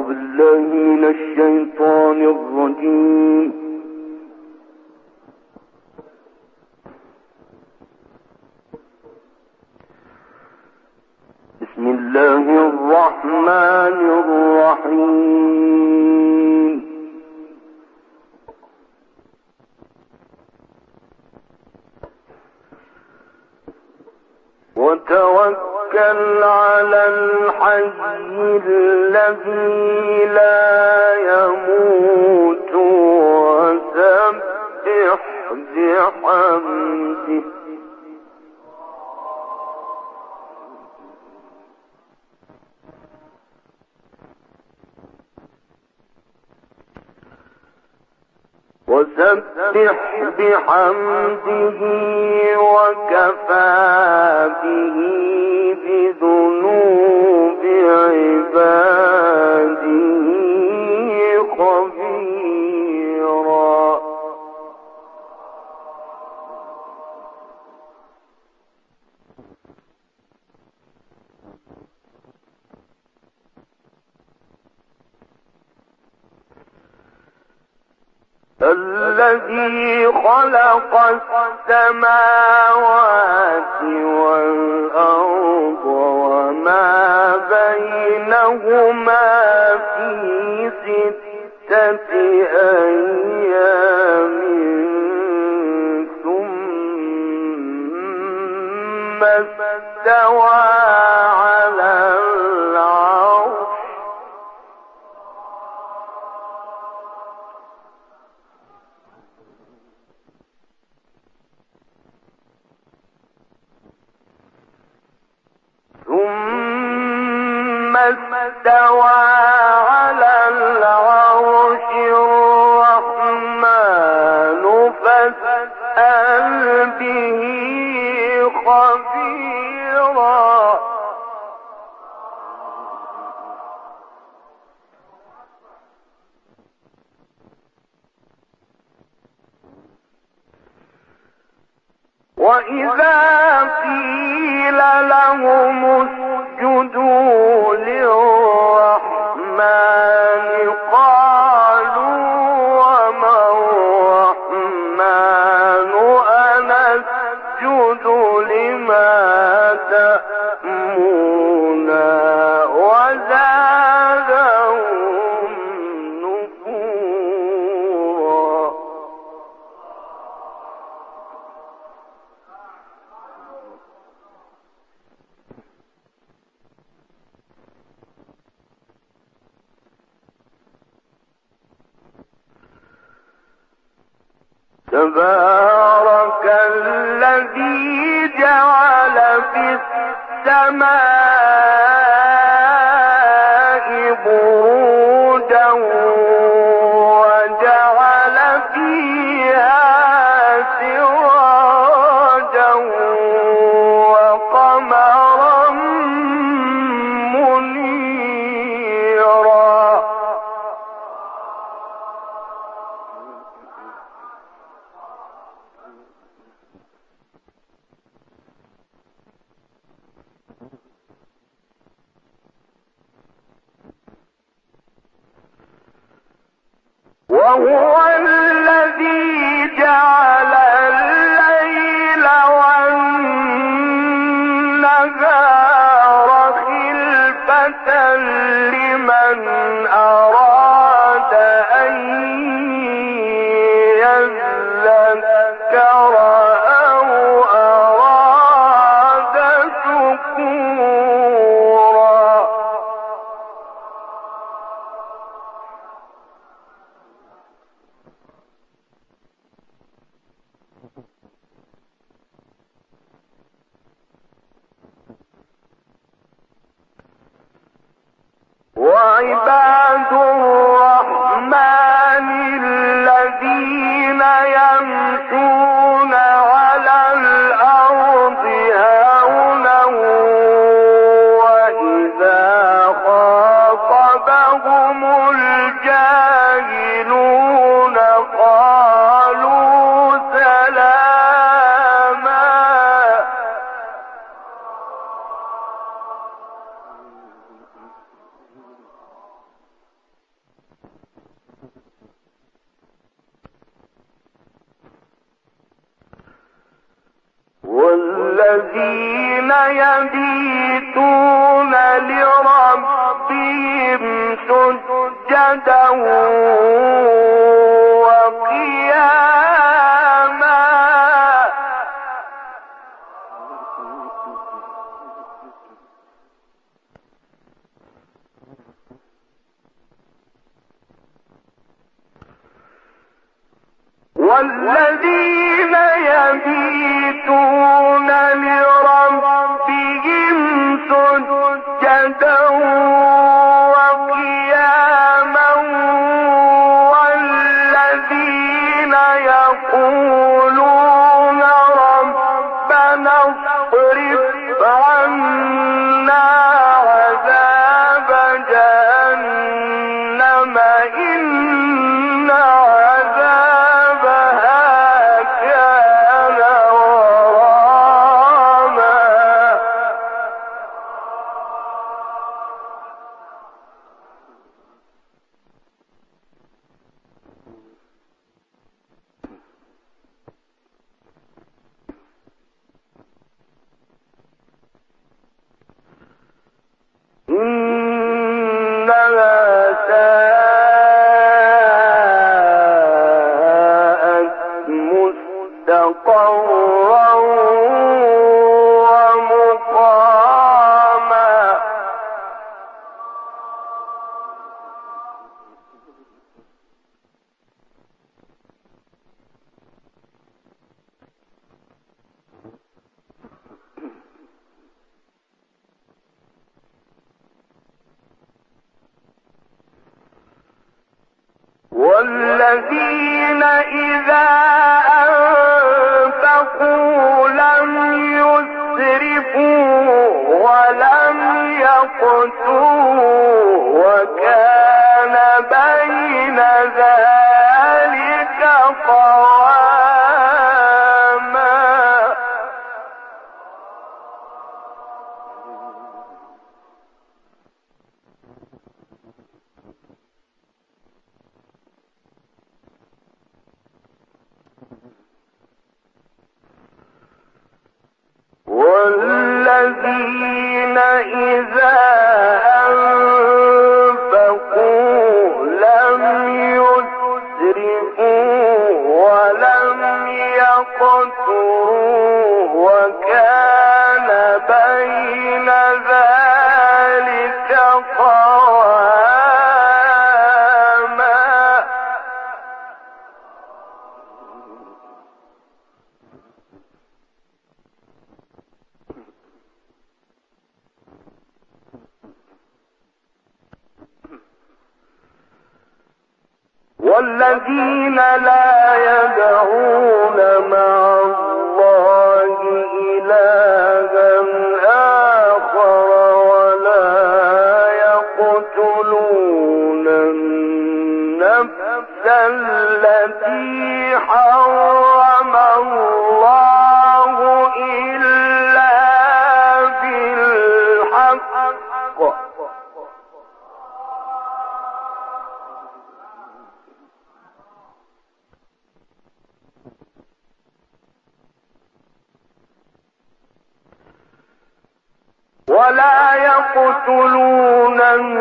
بالله من الشيطان الرجيم. بسم الله الرحمن الرحيم. وتوكل على الحي الذي لا يموت وسبح بحمده وكفى به بذنوب عباده خبيرا. الذي خلق السماوات والأرض وما بينهما في 6 أيام ثم استوى على العرش الرحمن فاسأل به خبيرا. وإذا قيل لهم اسجدوا للرحمن قالوا وما الرحمن أنسجد لما تأمرنا وزادهم نفورا. تبارك الذي جعل في السماء بروجا وجعل فيها سراجا وقمرا منيرا. وهو الذي جعل الليل والنهار خلفة لمن أراد أن يذكر أو أراد شكورا. وعباد الرحمن الذين يمشون على الأرض هونا وإذا خاطبهم الجاهلون قالوا سلاما. والذين يبيتون لربهم سجدا وقياما والذين يبيتون لربهم سجدا وقياما والذين يقولون ربنا اصرف عنا عذاب جهنم إن عذابها كان غراما إنها ساءت مستقرا ومقاما والذين إذا أنفقوا لم يسرفوا ولم يقتروا وكان بين ذلك قواما والذين إذا أنفقوا لم يسرفوا ولم يقتروا وكان بين ذلك قواما والذين لا يدعون مع الله إلها آخر ولا يقتلون النفس التي حرم الله إلا بالحق ولا يقتلون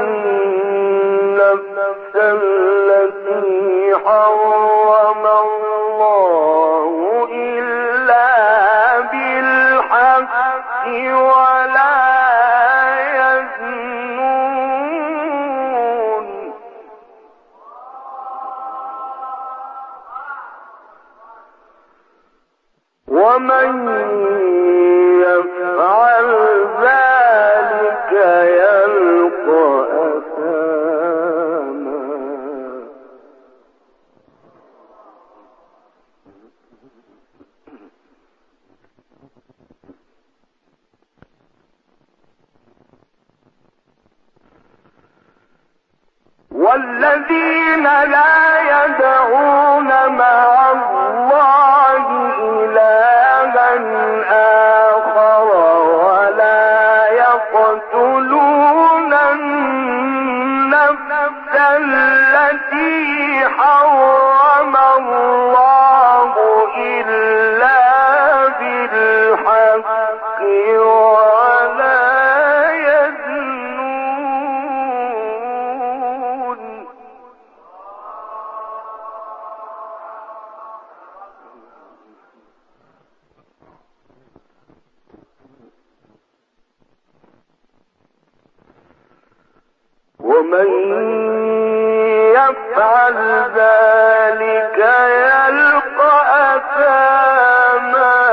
النفس التي حرم الله إلا بالحق ولا يزنون ومن يفعل ذلك يلقى أثاما والذين لا يدعون مع الله إلها آخر ولا يقتلون النفس التي حرم الله إلا بالحق ومن يفعل ذلك يلقى أثاما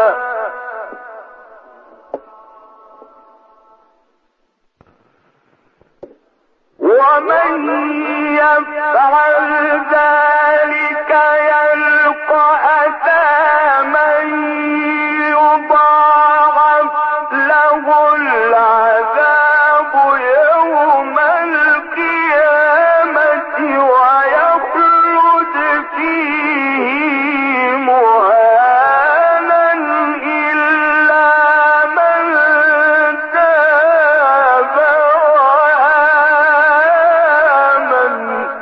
ومن يفعل ذلك يلقى أثاما يضاعف له العذاب يوم القيامة ويخلد فيه مهانا إلا من تاب وآمن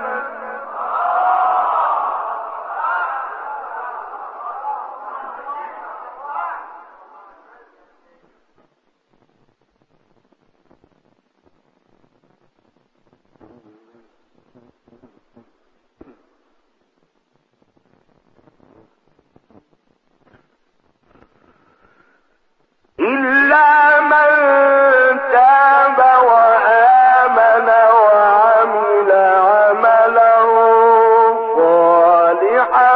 إلا من تاب وآمن وعمل عملا صالحا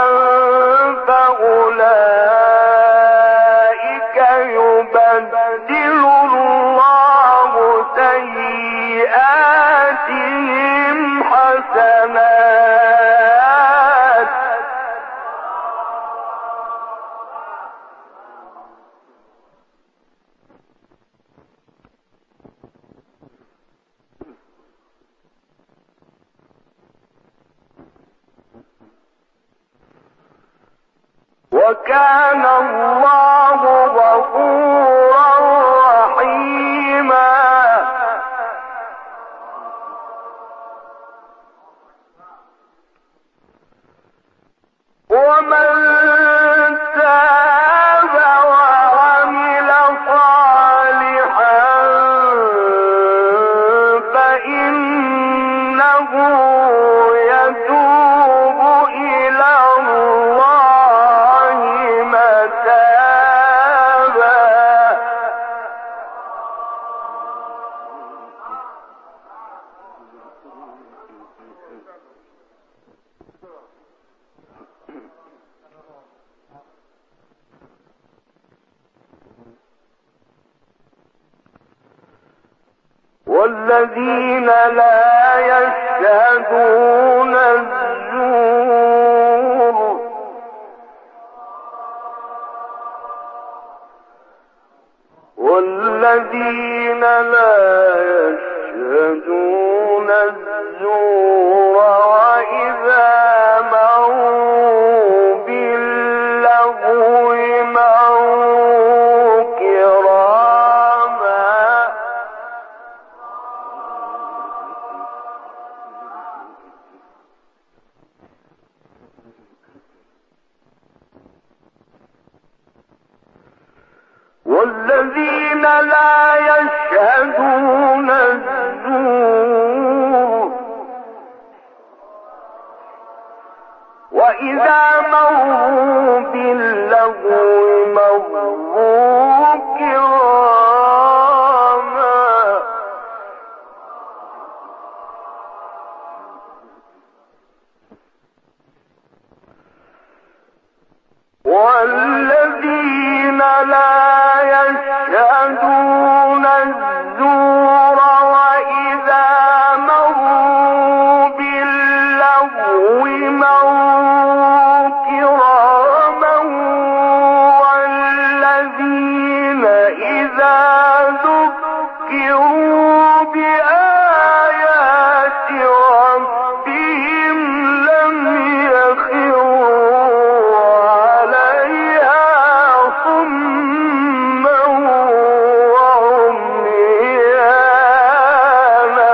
فأولئك يبدل الله سيئاتهم حسنات وكان الله غفورا رحيما ومن تاب وعمل صالحا فإنه يتوب إلى الله متابا والذين لا يشهدون الزور والذين لا يشهدون الزور وإذا مروا باللغو مروا كراما والذين لا يشهدون الزور وإذا مروا باللغو مروا كراما والذين لا يشهدون الزور وإذا مروا باللغو مروا كراما والذين إذا ذكروا بآيات ربهم لم يخروا عليها صما وعميانا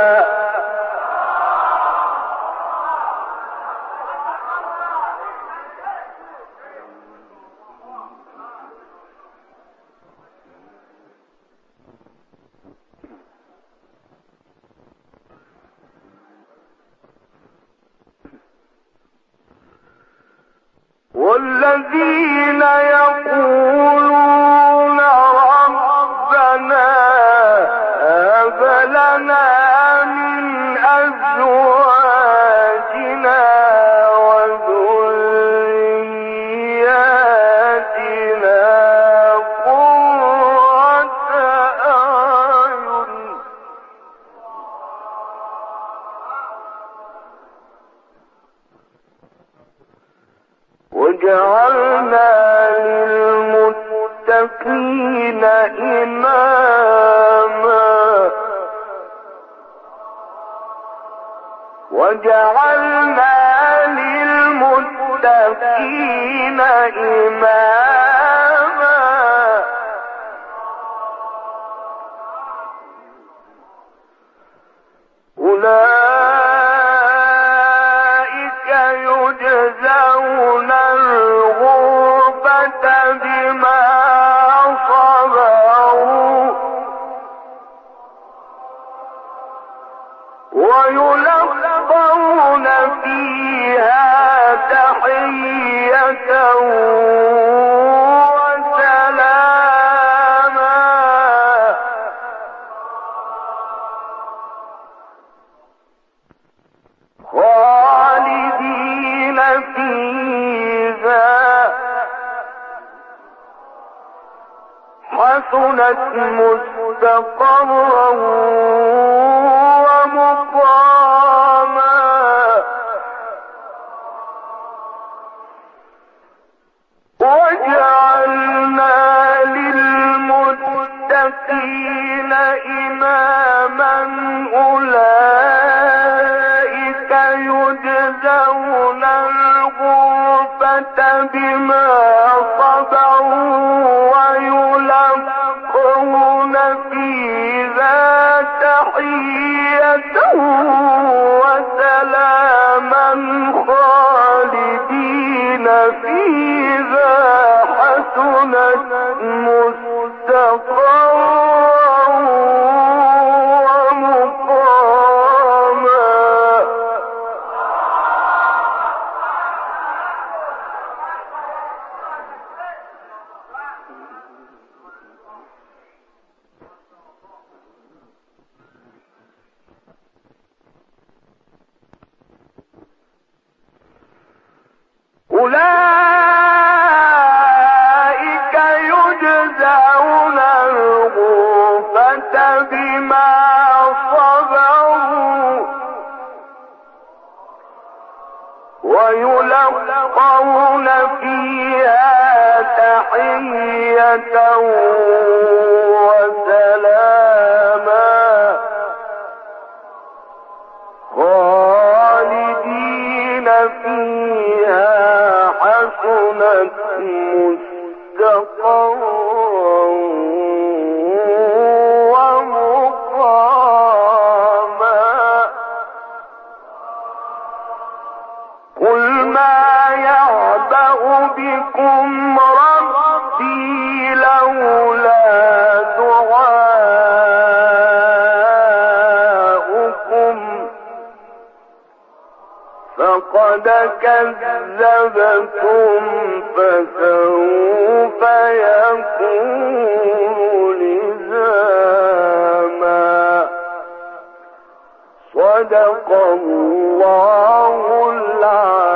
والذين يقولون ربنا هب لنا من أزواجنا وذرياتنا قرة أعين وجعلنا للمتقين إماما وجعلنا للمتقين إماما أولئك يجزون الغرفة بما صبروا ويلقون فيها تحية وسلاما خالدين فيها حسنت مستقرا ومقاما وجعلنا للمتقين إماما أولئك يجزون الغرفة بما صبروا ويلقون فيها تحية وسلاما خالدين فيها حسنت مستقرا ومقاما أولئك يجزون الغرفة بما صبروا ويلقون فيها تحية وسلاما خالدين فيها حسنت مستقرا ومقاما قل ما يعبأ بكم ربي لولا دعاؤكم فقد كذبتم فسوف يكون لزاما صدق الله العظيم.